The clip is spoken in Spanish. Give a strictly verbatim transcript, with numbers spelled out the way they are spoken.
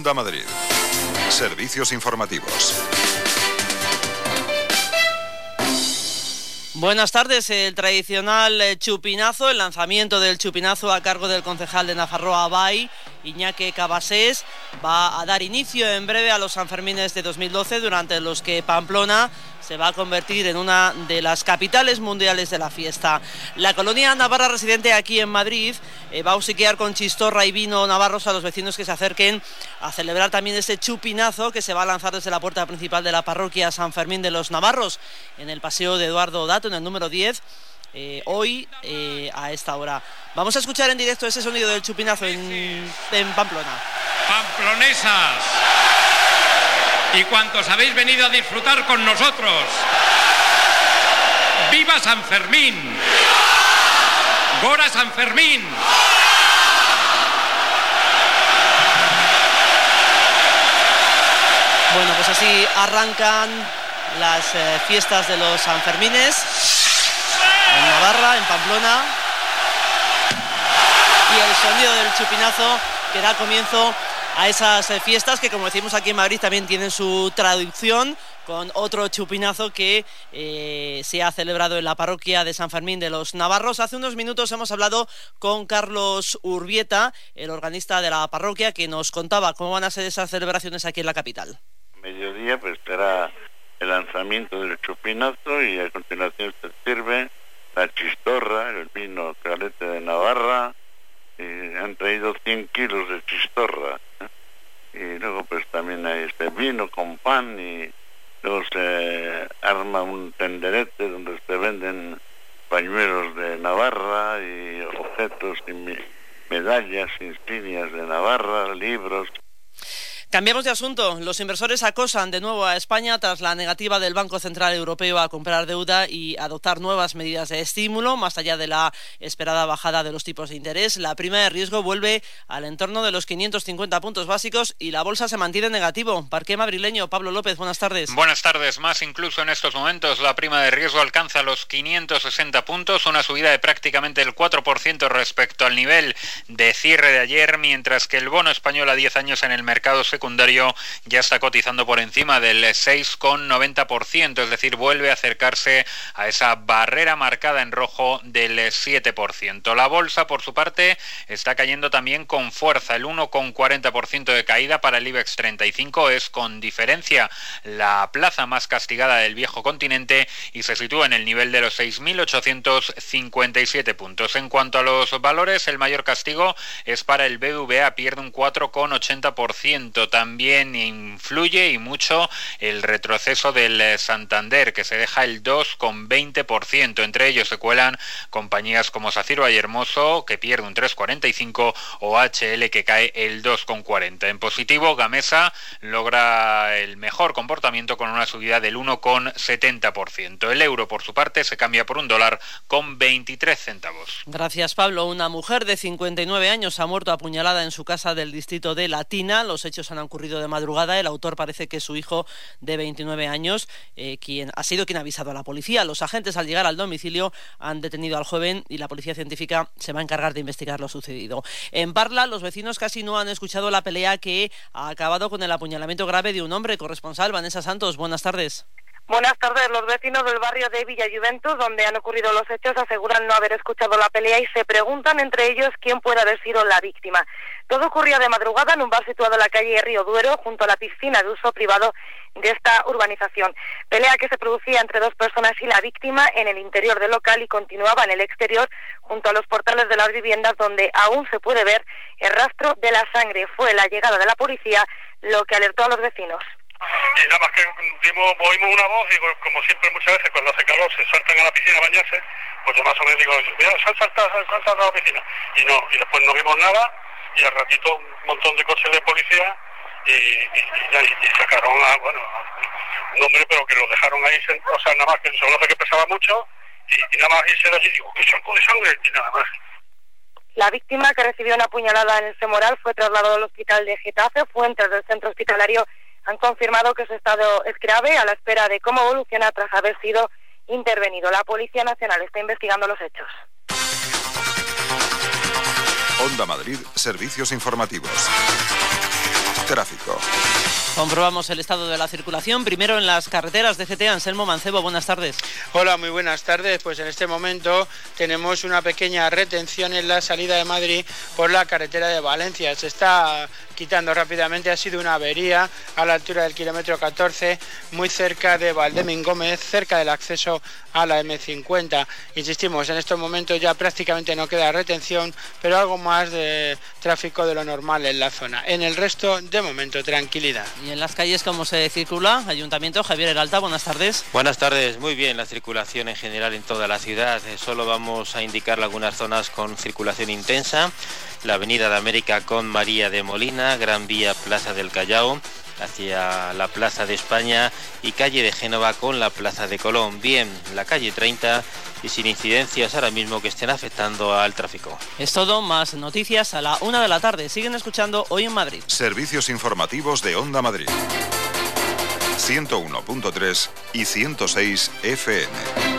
Onda Madrid. Servicios informativos. Buenas tardes. El tradicional chupinazo, el lanzamiento del chupinazo a cargo del concejal de Nafarroa Bai, Iñaki Cabasés, va a dar inicio en breve a los Sanfermines de dos mil doce, durante los que Pamplona se va a convertir en una de las capitales mundiales de la fiesta. La colonia navarra residente aquí en Madrid eh, va a obsequiar con chistorra y vino navarros a los vecinos que se acerquen a celebrar también este chupinazo que se va a lanzar desde la puerta principal de la parroquia San Fermín de los Navarros, en el paseo de Eduardo Dato, en el número diez, eh, hoy eh, a esta hora. Vamos a escuchar en directo ese sonido del chupinazo en, en Pamplona. Pamplonesas y cuantos habéis venido a disfrutar con nosotros, ¡viva San Fermín! ¡Viva! ¡Gora San Fermín! Bueno, pues así arrancan las eh, fiestas de los Sanfermines en Navarra, en Pamplona, y el sonido del chupinazo que da comienzo a esas eh, fiestas que, como decimos aquí en Madrid, también tienen su traducción con otro chupinazo que eh, se ha celebrado en la parroquia de San Fermín de los Navarros. Hace unos minutos hemos hablado con Carlos Urbieta, el organista de la parroquia, que nos contaba cómo van a ser esas celebraciones aquí en la capital. Mediodía pues será el lanzamiento del chupinazo y a continuación se sirve la chistorra, el vino Calete de Navarra, y han traído cien kilos de chistorra, ¿eh? Y luego pues también hay este vino con pan, y luego se arma un tenderete donde se venden pañuelos de Navarra y objetos y me- medallas, insignias de Navarra, libros. Cambiamos de asunto. Los inversores acosan de nuevo a España tras la negativa del Banco Central Europeo a comprar deuda y adoptar nuevas medidas de estímulo, más allá de la esperada bajada de los tipos de interés. La prima de riesgo vuelve al entorno de los quinientos cincuenta puntos básicos y la bolsa se mantiene en negativo. Parqué madrileño, Pablo López, buenas tardes. Buenas tardes. Más incluso en estos momentos la prima de riesgo alcanza los quinientos sesenta puntos, una subida de prácticamente el cuatro por ciento respecto al nivel de cierre de ayer, mientras que el bono español a diez años en el mercado secundario ya está cotizando por encima del seis coma noventa por ciento, es decir, vuelve a acercarse a esa barrera marcada en rojo del siete por ciento. La bolsa, por su parte, está cayendo también con fuerza. El uno coma cuarenta por ciento de caída para el IBEX treinta y cinco es con diferencia la plaza más castigada del viejo continente y se sitúa en el nivel de los seis mil ochocientos cincuenta y siete puntos. En cuanto a los valores, el mayor castigo es para el B B V A, pierde un cuatro coma ochenta por ciento. También influye y mucho el retroceso del Santander, que se deja el dos coma veinte por ciento. Entre ellos se cuelan compañías como Saciro Vallehermoso, que pierde un tres coma cuarenta y cinco, o H L, que cae el dos coma cuarenta. En positivo, Gamesa logra el mejor comportamiento con una subida del uno coma setenta por ciento. El euro, por su parte, se cambia por un dólar con veintitrés centavos. Gracias, Pablo. Una mujer de cincuenta y nueve años ha muerto apuñalada en su casa del distrito de Latina. Los hechos han ocurrido de madrugada. El autor parece que es su hijo de veintinueve años, eh, quien ha sido quien ha avisado a la policía. Los agentes, al llegar al domicilio, han detenido al joven y la policía científica se va a encargar de investigar lo sucedido. En Parla, los vecinos casi no han escuchado la pelea que ha acabado con el apuñalamiento grave de un hombre. Corresponsal Vanessa Santos, buenas tardes. Buenas tardes. Los vecinos del barrio de Villa Juventus, donde han ocurrido los hechos, aseguran no haber escuchado la pelea y se preguntan entre ellos quién puede haber sido la víctima. Todo ocurría de madrugada en un bar situado en la calle Río Duero, junto a la piscina de uso privado de esta urbanización. Pelea que se producía entre dos personas y la víctima en el interior del local y continuaba en el exterior, junto a los portales de las viviendas, donde aún se puede ver el rastro de la sangre. Fue la llegada de la policía lo que alertó a los vecinos. Y nada más que dimos, oímos una voz y como siempre muchas veces cuando hace calor se saltan a la piscina a bañarse, pues yo más o menos digo, mira, sal, salta, sal, salta a la piscina. Y no, y después no vimos nada y al ratito un montón de coches de policía y, y, y, y sacaron a, bueno, un hombre, pero que lo dejaron ahí, o sea, nada más que se conoce que pesaba mucho y, y nada más irse de allí, digo, que charco de sangre y nada más. La víctima, que recibió una puñalada en el femoral, fue trasladado al hospital de Getafe. Fuentes del centro hospitalario han confirmado que su estado es grave, a la espera de cómo evoluciona tras haber sido intervenido. La Policía Nacional está investigando los hechos. Onda Madrid, servicios informativos. Tráfico. Comprobamos el estado de la circulación, primero en las carreteras de G T. Anselmo Mancebo, buenas tardes. Hola, muy buenas tardes. Pues en este momento tenemos una pequeña retención en la salida de Madrid por la carretera de Valencia. Se está quitando rápidamente, ha sido una avería a la altura del kilómetro catorce, muy cerca de Valdemín Gómez, cerca del acceso a la eme cincuenta. Insistimos, en estos momentos ya prácticamente no queda retención, pero algo más de tráfico de lo normal en la zona. En el resto, de momento, tranquilidad. ¿Y en las calles cómo se circula? Ayuntamiento, Javier Heralta, buenas tardes. Buenas tardes, muy bien la circulación en general en toda la ciudad. Eh, solo vamos a indicar algunas zonas con circulación intensa. La Avenida de América con María de Molina, Gran Vía Plaza del Callao, hacia la Plaza de España y calle de Génova con la Plaza de Colón. Bien, la calle treinta y sin incidencias ahora mismo que estén afectando al tráfico. Es todo, más noticias a la una de la tarde. Siguen escuchando Hoy en Madrid. Servicios informativos de Onda Madrid. ciento uno punto tres y ciento seis efe eme.